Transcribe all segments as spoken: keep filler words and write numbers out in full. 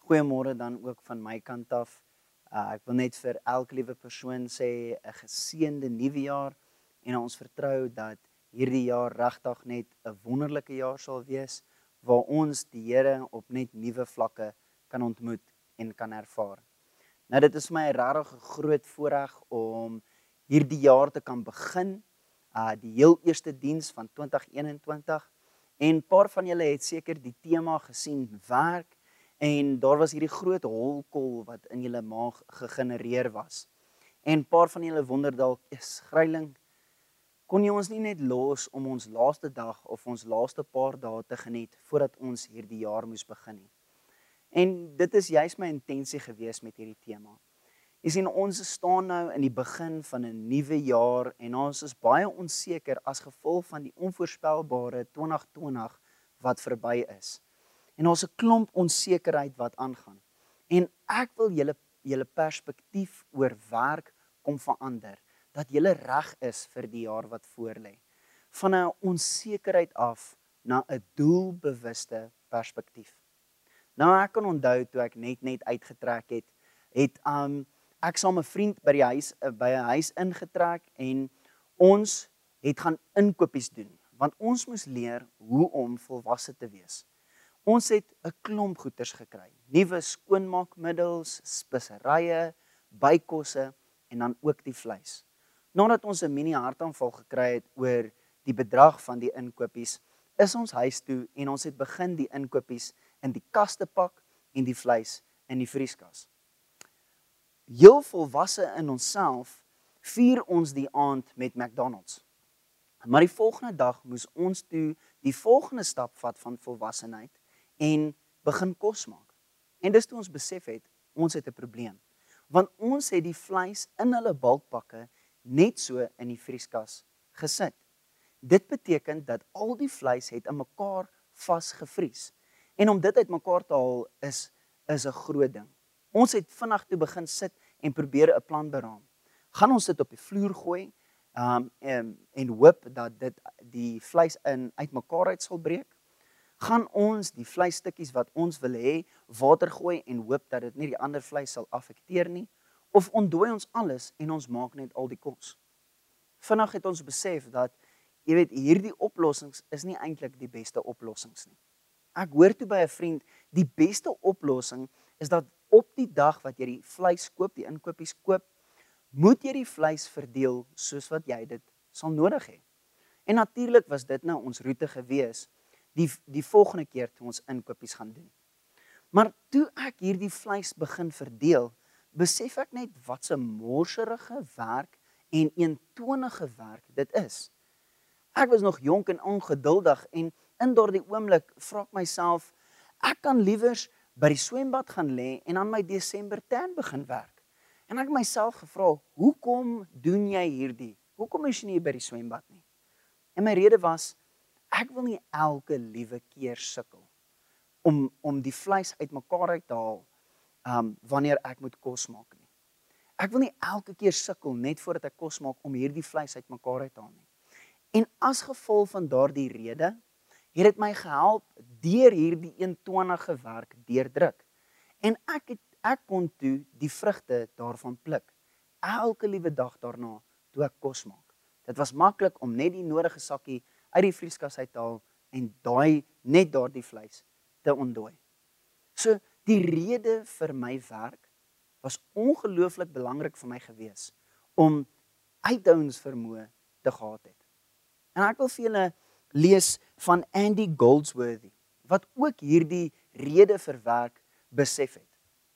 Goeiemôre dan ook van my kant af. Uh, ek wil net vir elke liewe persoon sê 'n geseënde nuwe jaar en ons vertrou dat hierdie jaar regtig net 'n wonderlike jaar sal wees waar ons die Here op net nuwe vlakke kan ontmoet en kan ervaar. Nou dit is vir my regtig 'n groot voorreg om hierdie jaar te kan begin, uh, die heel eerste diens van twintig eenentwintig en 'n paar van julle het seker die tema gesien, werk. En daar was hierdie groot holkol wat in julle maag gegenereer was. En 'n paar van julle wonder dalk, is Greiling, kon jy ons nie net los om ons laaste dag of ons laaste paar dae te geniet voordat ons hierdie jaar moes begin nie? En dit is juist my intensie gewees met hierdie tema. Jy sien, ons staan nou in die begin van 'n nuwe jaar en ons is baie onseker as gevolg van die onvoorspelbare twintig twintig wat verby is. En ons 'n klomp onsekerheid wat aangaan. En ek wil julle julle perspektief oor werk kom verander, dat julle reg is vir die jaar wat voorlê. Van 'n onsekerheid af na 'n doelbewuste perspektief. Nou ek kan onthou toe ek net net uitgetrek het, het um ek saam 'n vriend by die huis by 'n huis ingetrek en ons het gaan inkopies doen, want ons moes leer hoe om volwasse te wees. Ons het 'n klomp goeders gekry, nuwe skoonmaakmiddels, speserye, bykosse en dan ook die vleis. Nadat ons 'n mini hartaanval gekry het oor die bedrag van die inkopies, is ons huis toe en ons het begin die inkopies in die kas te pak en die vleis in die vrieskas. Heel volwasse in onsself vier ons die aand met McDonald's. Maar die volgende dag moes ons toe die volgende stap vat van volwassenheid en begin kos maak. En dis toe ons besef het, ons het 'n probleem. Want ons het die vleis in hulle bulkpakke net so in die vrieskas gesit. Dit beteken dat al die vleis het in mekaar vasgevries. En om dit uit mekaar te haal is, is 'n groot ding. Ons het vinnig toe begin sit en probeer 'n plan beraam. Gaan ons dit op die vloer gooi um, en, en hoop dat dit die vleis in uit mekaar uit sal breek? Gaan ons die vleisstukkies wat ons wil hê water gooi en hoop dat dit nie die ander vleis sal affekteer nie? Of ontdooi ons alles en ons maak net al die kos? Vinnig het ons besef dat, jy weet, hierdie oplossings is nie eintlik die beste oplossings nie. Ek hoor toe by 'n vriend, die beste oplossing is dat op die dag wat jy die vleis koop, die inkopies koop, moet jy die vleis verdeel soos wat jy dit sal nodig hê. En natuurlik was dit nou ons roete gewees, die, die volgende keer toe ons inkopies gaan doen. Maar toe ek hierdie vleis begin verdeel, besef ek net wat 'n morserige werk en eentonige werk dit is. Ek was nog jonk en ongeduldig en in daardie oomblik vra ek myself, ek kan liewers by die swembad gaan lê en aan my Desember tan begin werk. En ek het myself gevra, hoekom doen jy hierdie? Hoekom is jy nie by die swembad nie? En my rede was, ek wil nie elke liewe keer sukkel om om die vleis uit mekaar uit te haal um, wanneer ek moet kos maak nie. Ek wil nie elke keer sukkel net voordat ek kos maak om hierdie vleis uit mekaar uit te haal nie. En as gevolg van daardie rede, het dit my gehelp deur hierdie eentonige werk deurdruk. En ek het ek kon toe die vrugte daarvan pluk. Elke liewe dag daarna toe ek kos maak. Dit was maklik om net die nodige sakkie uit die vrieskas uit te haal en daai net daardie vleis te ontdooi. So die rede vir my werk was ongelooflik belangrik vir my gewees om uithoudingsvermoë te gehad het. En ek wil vir julle lees van Andy Goldsworthy, wat ook hierdie rede vir werk besef het.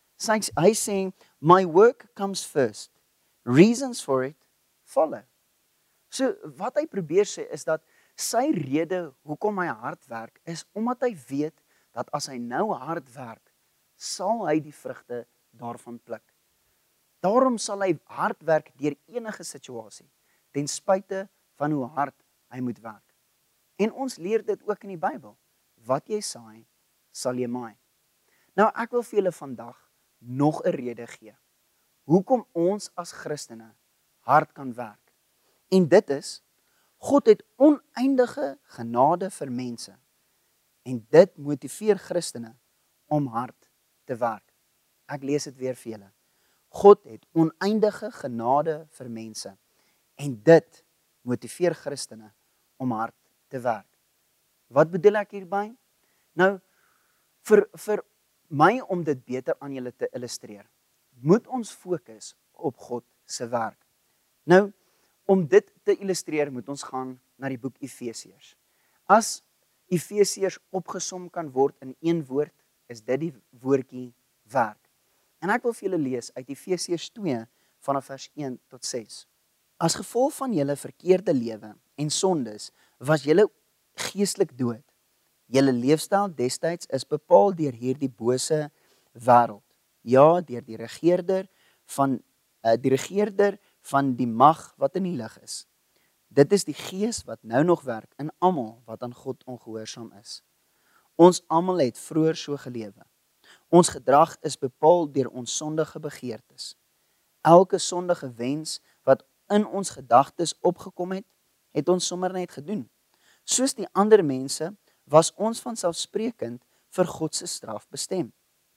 Hy sê, my work comes first, reasons for it follow. So wat hy probeer sê is dat sy rede hoekom hy hard werk is omdat hy weet dat as hy nou hard werk, sal hy die vrugte daarvan pluk. Daarom sal hy hard werk deur enige situasie, ten spyte van hoe hard hy moet werk. En ons leer dit ook in die Bybel. Wat jy saai, sal jy maai. Nou ek wil vir julle vandag nog 'n rede gee. Hoekom ons as Christene hard kan werk. En dit is, God het oneindige genade vir mense. En dit motiveer Christene om hard te werk. Ek lees dit weer vir julle. God het oneindige genade vir mense en dit motiveer Christene om hard te werk. Wat bedoel ek hierby? Nou, vir, vir my om dit beter aan julle te illustreer, moet ons fokus op God se werk. Nou, om dit te illustreer, moet ons gaan na die boek Efesiërs. As Efesiërs opgesom kan word in een woord, is dit die woordjie werk. En ek wil vir julle lees uit Efesiërs twee vanaf vers een tot ses. As gevolg van julle verkeerde lewe en sondes, was julle geestelik dood. Julle leefstyl destyds is bepaal deur hierdie bose wêreld. Ja, deur die regerder van uh, die regerder van die mag wat in die lig is. Dit is die gees wat nou nog werk in almal wat aan God ongehoorsaam is. Ons almal het vroeër so gelewe. Ons gedrag is bepaal deur ons sondige begeertes. Elke sondige wens wat in ons gedagtes opgekom het, het ons sommer net gedoen. Soos die ander mense was ons vanselfsprekend vir God se straf bestem.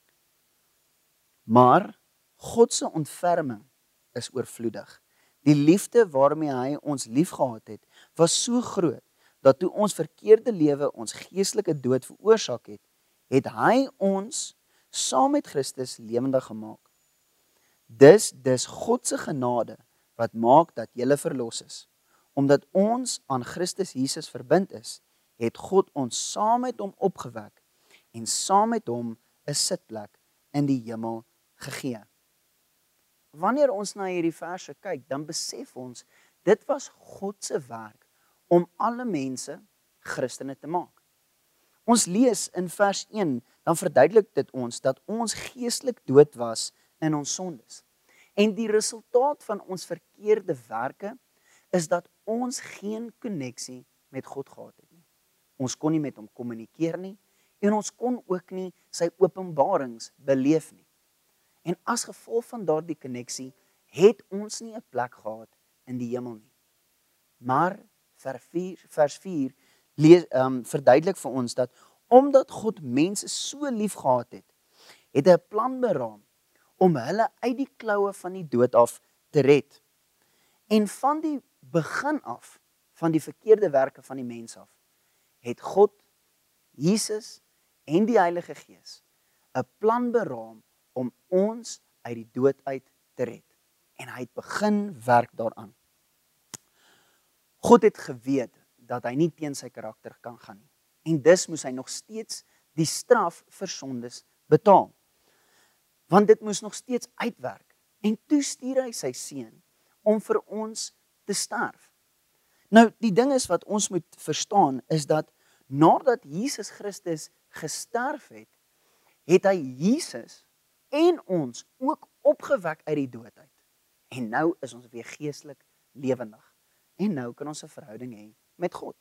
Maar God se ontferming is oorvloedig. Die liefde waarmee hy ons liefgehad het, was so groot, dat toe ons verkeerde lewe ons geestelike dood veroorsaak het, het hy ons saam met Christus lewendig gemaak. Dis, dis God se genade, wat maak dat julle verlos is. Omdat ons aan Christus Jesus verbind is, het God ons saam met hom opgewek, en saam met hom 'n sitplek in die hemel gegee. Wanneer ons na hierdie verse kyk, dan besef ons, dit was God se werk om alle mense Christene te maak. Ons lees in vers een, dan verduidelik dit ons dat ons geestelik dood was in ons sondes. En die resultaat van ons verkeerde werke is dat ons geen koneksie met God gehad het nie. Ons kon nie met hom kommunikeer nie en ons kon ook nie sy openbarings beleef nie. En as gevolg van daardie koneksie het ons nie 'n plek gehad in die hemel nie. Maar vers vier lees, um, verduidelik vir ons dat omdat God mense so lief gehad het, het hy 'n plan beraam om hulle uit die kloue van die dood af te red. En van die begin af, van die verkeerde werke van die mens af, het God, Jesus en die Heilige Gees 'n plan beraam om ons uit die dood uit te red. En hy het begin werk daaraan. God het geweet dat hy nie teen sy karakter kan gaan nie. En dus moes hy nog steeds die straf vir sondes betaal. Want dit moes nog steeds uitwerk. En toe stuur hy sy seun om vir ons te sterf. Nou, die ding is wat ons moet verstaan, is dat nadat Jesus Christus gesterf het, het hy Jesus en ons ook opgewek uit die dood uit. En nou is ons weer geestelik lewendig. En nou kan ons 'n verhouding hê met God.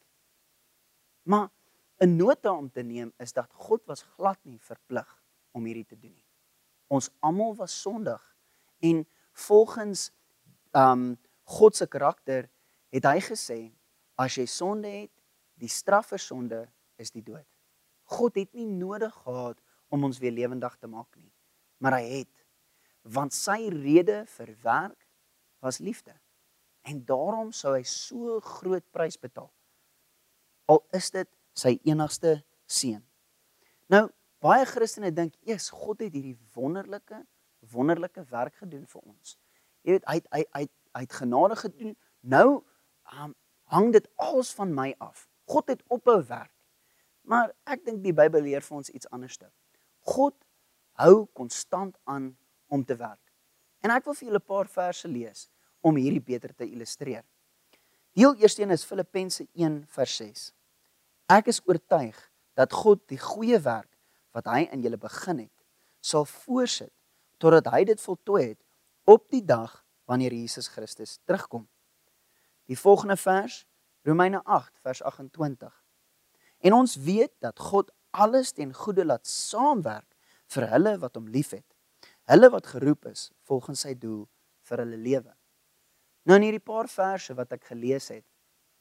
Maar 'n nota om te neem is dat God was glad nie verplig om hierdie te doen nie. Ons almal was sondig en volgens um, God se karakter het hy gesê, as jy sonde het, die straf vir sonde is die dood. God het nie nodig gehad om ons weer lewendig te maak nie, maar hy het, want sy rede vir werk was liefde. En daarom sou hy so groot prys betaal. Al is dit sy enigste seun. Nou, baie Christene dink, eers, God het hierdie wonderlike, wonderlike werk gedoen vir ons. Jy weet, hy, hy, hy, hy het genade gedoen, nou um, hang dit alles van my af. God het ophou werk. Maar ek dink die Bybel leer vir ons iets anders. God hou konstant aan om te werk. En ek wil vir julle 'n paar verse lees om hierdie beter te illustreer. Die heel eerste een is Filippense een vers ses. Ek is oortuig dat God die goeie werk wat hy in julle begin het, sal voortsit totdat hy dit voltooi het op die dag wanneer Jesus Christus terugkom. Die volgende vers, Romeine agt vers agt en twintig. En ons weet dat God alles ten goeie laat saamwerk vir hulle wat hom liefhet, hulle wat geroep is volgens sy doel vir hulle lewe. Nou in hierdie paar verse wat ek gelees het,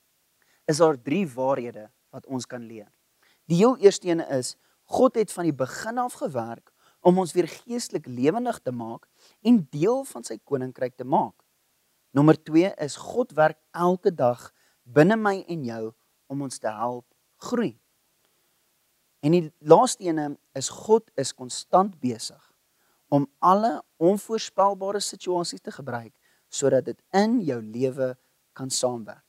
is daar drie waarhede wat ons kan leer. Die heel eerste ene is, God het van die begin af gewerk om ons weer geestelik lewendig te maak en deel van sy koninkryk te maak. Nommer twee is God werk elke dag binne my en jou om ons te help groei. En die laaste ene is God is konstant besig om alle onvoorspelbare situasies te gebruik sodat dit in jou lewe kan saamwerk.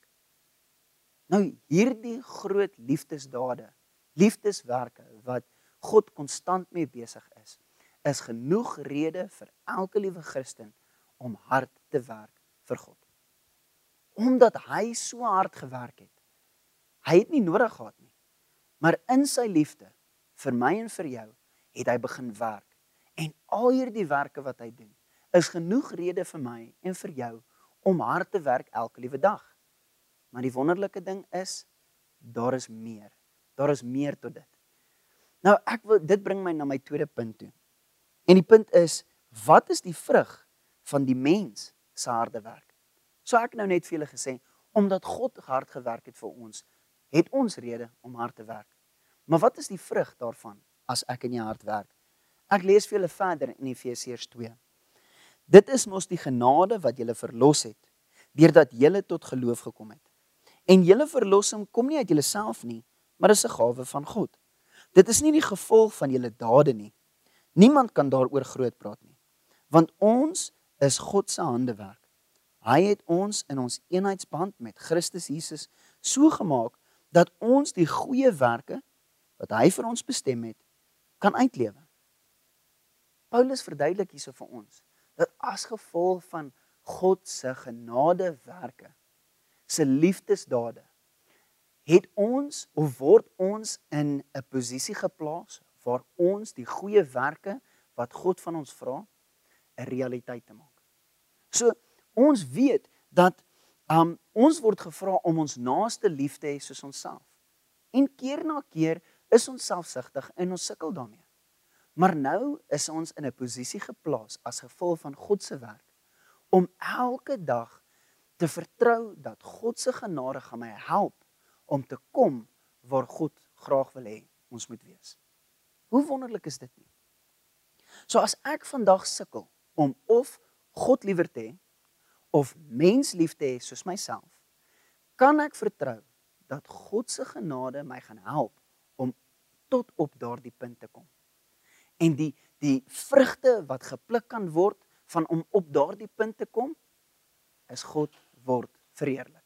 Nou hierdie groot liefdesdade, liefdeswerke wat God konstant mee besig is, is genoeg rede vir elke liewe Christen om hard te werk vir God. Omdat hy so hard gewerk het. Hy het nie nodig gehad nie, maar in sy liefde vir my en vir jou het hy begin werk. En al hierdie werke wat hy doen, is genoeg rede vir my en vir jou om hard te werk elke liewe dag. Maar die wonderlike ding is, daar is meer. Daar is meer tot dit. Nou, ek wil, dit bring my na my tweede punt toe. En die punt is, wat is die vrug van die mens se harde werk? So ek nou net vir julle gesê, omdat God hard gewerk het vir ons, het ons rede om hard te werk. Maar wat is die vrug daarvan, as ek en jy hard werk? Ek lees vir julle verder in Efesiërs twee. Dit is mos die genade wat julle verlos het, deurdat julle tot geloof gekom het. En julle verlossing kom nie uit julle self nie, maar is 'n gawe van God. Dit is nie die gevolg van julle dade nie. Niemand kan daaroor groot praat nie, want ons is God se handewerk. Hy het ons in ons eenheidsband met Christus Jesus so gemaak, dat ons die goeie werke, wat hy vir ons bestem het, kan uitlewe. Paulus verduidelik hierso vir ons, dat as gevolg van God se genadewerke, se liefdesdade, het ons, of word ons in 'n posisie geplaas, waar ons die goeie werke, wat God van ons vra, 'n realiteit te maak. So, ons weet, dat um, ons word gevra om ons naaste lief te hê soos onsself. En keer na keer is ons selfsugtig en ons sukkel daarmee. Maar nou is ons in 'n posisie geplaas as gevolg van God se werk om elke dag te vertrou dat God se genade gaan my help om te kom waar God graag wil hê ons moet wees. Hoe wonderlik is dit nie? So as ek vandag sukkel om of God liewer te hê of mens lief te hê soos myself, kan ek vertrou dat God se genade my gaan help om tot op daardie punt te kom. En die, die vrugte wat gepluk kan word van om op daardie punt te kom, is God word verheerlik.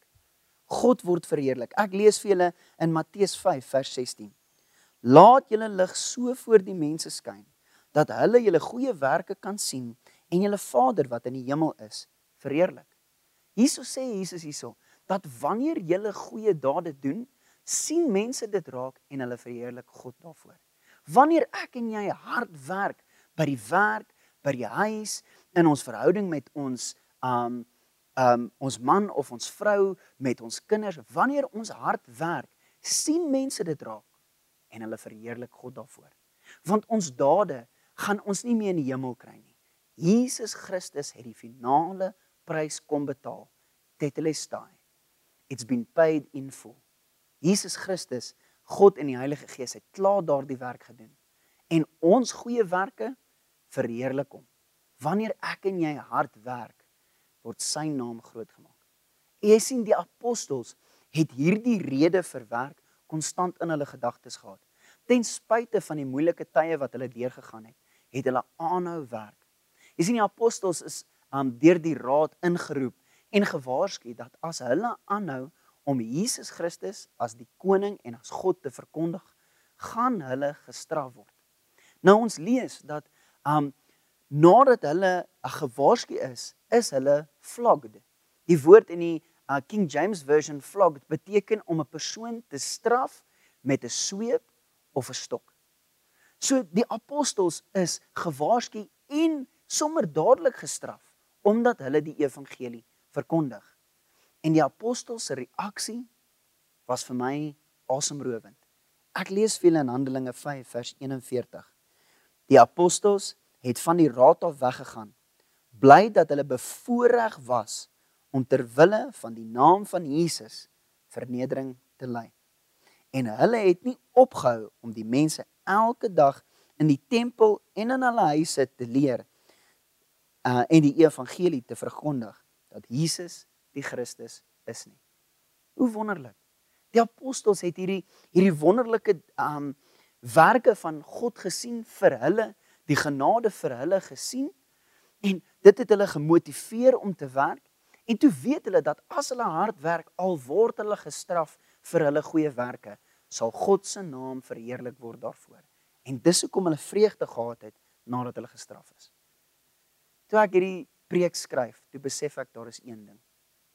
God word verheerlik. Ek lees vir julle in Matteus vyf vers sestien. Laat julle lig so voor die mense skyn, dat hulle julle goeie werke kan sien en julle Vader wat in die hemel is, verheerlik. Hierso sê Jesus hierso, dat wanneer julle goeie dade doen, sien mense dit raak en hulle verheerlik God daarvoor. Wanneer ek en jy hard werk, by die werk, by die huis, in ons verhouding met ons, um, um, ons man of ons vrou, met ons kinders, wanneer ons hard werk, sien mense dit raak en hulle verheerlik God daarvoor. Want ons dade gaan ons nie meer in die hemel kry nie. Jesus Christus het die finale prys kom betaal. Tetelestai. It's been paid in full. Jesus Christus, God en die Heilige Gees het klaar daardie werk gedoen. En ons goeie werke verheerlik hom. Wanneer ek en jy hard werk, word sy naam groot gemaak. En jy sien, die apostels het hierdie rede verwerk konstant in hulle gedagtes gehad. Ten spyte van die moeilike tye wat hulle deurgegaan het, het hulle aanhou werk. Jy sien, die apostels is um, deur die raad ingeroep en gewaarsku dat as hulle aanhou om Jesus Christus as die koning en as God te verkondig, gaan hulle gestraf word. Nou ons lees dat um, nadat hulle gewaarsku is, is hulle flogged. Die woord in die uh, King James Version flogged beteken om 'n persoon te straf met 'n sweep of 'n stok. So die apostels is gewaarsku en sommer dadelik gestraf, omdat hulle die evangelie verkondig. En die apostels se reaksie was vir my asemrowend. Ek lees vir julle in Handelinge vyf vers eenenveertig. Die apostels het van die raad af weggegaan, bly dat hulle bevoorreg was om ter wille van die naam van Jesus vernedering te ly. En hulle het nie opgehou om die mense elke dag in die tempel en in hulle huise te leer uh, en die evangelie te verkondig dat Jesus die Christus is nie. Hoe wonderlik. Die apostels het hierdie hierdie wonderlike um, werke van God gesien vir hulle, die genade vir hulle gesien, en dit het hulle gemotiveer om te werk, en toe weet hulle dat as hulle hard werk, al word hulle gestraf vir hulle goeie werke, sal God se naam verheerlik word daarvoor. En dis hoekom hulle vreugde gehad het, nadat hulle gestraf is. Toe ek hierdie preek skryf, toe besef ek, daar is een ding.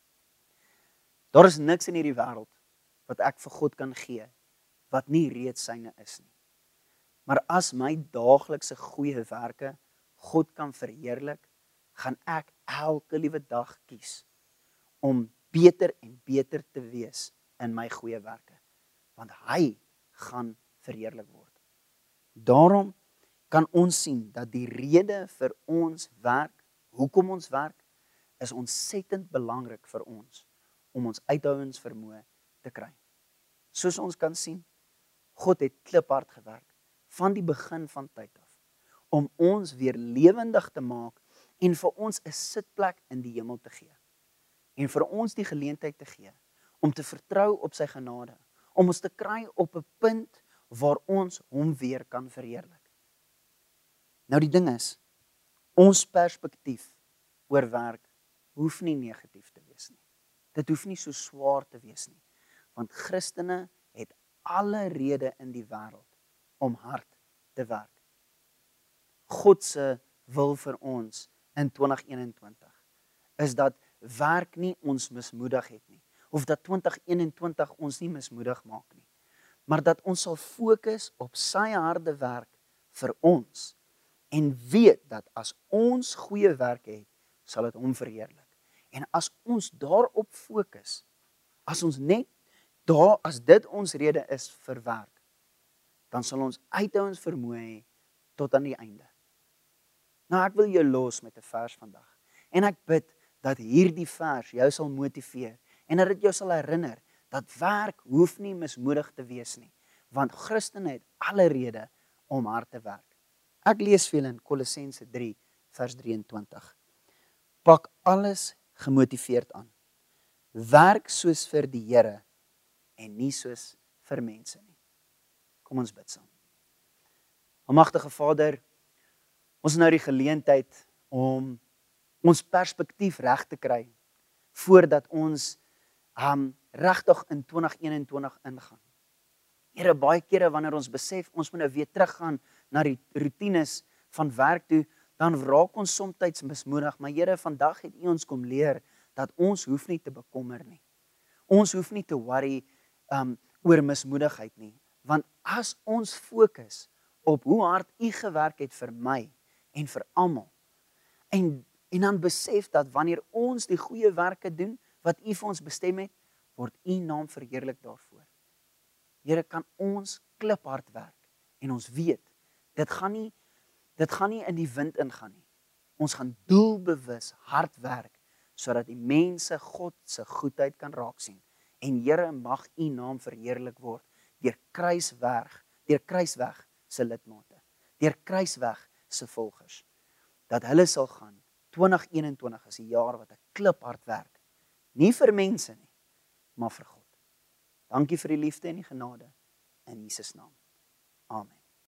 Daar is niks in hierdie wêreld wat ek vir God kan gee, wat nie reeds syne is nie. Maar as my daaglikse goeie werke God kan verheerlik, gaan ek elke liewe dag kies om beter en beter te wees in my goeie werke, want hy gaan verheerlik word. Daarom kan ons sien dat die rede vir ons werk, hoekom ons werk, is ontsettend belangrik vir ons, om ons uithoudingsvermoë te kry. Soos ons kan sien, God het kliphard gewerk, van die begin van tyd af, om ons weer lewendig te maak, en vir ons 'n sitplek in die hemel te gee. En vir ons die geleentheid te gee, om te vertrou op sy genade, om ons te kry op 'n punt, waar ons hom weer kan verheerlik. Nou die ding is, ons perspektief oor werk, hoef nie negatief te wees nie. Dit hoef nie so swaar te wees nie, want Christene het alle rede in die wêreld om hard te werk. God se wil vir ons in twintig eenentwintig is dat werk nie ons mismoedig het nie, of dat twintig eenentwintig ons nie mismoedig maak nie, maar dat ons sal fokus op sy harde werk vir ons, en weet dat as ons goeie werk het, sal dit hom verheerlik. En as ons daarop fokus, as ons net daar, as dit ons rede is vir werk, dan sal ons uithouings vermoë hê tot aan die einde. Nou ek wil jou los met 'n vers vandag, en ek bid dat hierdie vers jou sal motiveer, en dat dit jou sal herinner, dat werk hoef nie mismoedig te wees nie, want Christene het alle rede om hard te werk. Ek lees vir julle in Kolossense drie vers drieëntwintig. Pak alles gemotiveerd aan. Werk soos vir die Here en nie soos vir mense nie. Kom ons bid saam. Almagtige Vader, ons het nou die geleentheid om ons perspektief reg te kry voordat ons um, regtig in twintig eenentwintig ingaan. Here, baie kere wanneer ons besef, ons moet nou weer teruggaan na die routines van werk toe, dan raak ons soms mismoedig, maar Here, vandag het U ons kom leer, dat ons hoef nie te bekommer nie. Ons hoef nie te worry um, oor mismoedigheid nie, want as ons fokus op hoe hard U gewerk het vir my, en vir almal, en, en dan besef dat wanneer ons die goeie werke doen, wat U vir ons bestem het, word U naam verheerlik daarvoor. Here, kan ons kliphard werk, en ons weet, dit gaan nie, dit gaan nie in die wind ingaan nie. Ons gaan doelbewus hard werk, sodat die mense God se goedheid kan raak sien. En Here, mag U naam verheerlik word, deur Kruisweg, deur Kruisweg se lidmate, deur Kruisweg se volgers, dat hulle sal gaan, twintig eenentwintig is die jaar wat ek kliphard werk, nie vir mense nie, maar vir God. Dankie vir die liefde en die genade, in Jesus naam. Amen.